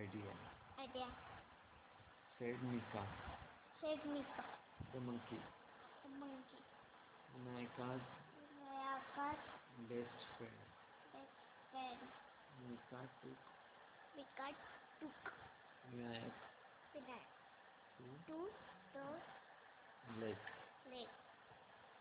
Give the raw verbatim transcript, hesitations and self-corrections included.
idea. Idea. Said Mika, Said Mika. the monkey. The monkey. Nayaka's Nayaka's best friend. best friend. Mika took Mika took Vinayak Vinayak to to the lake. lake.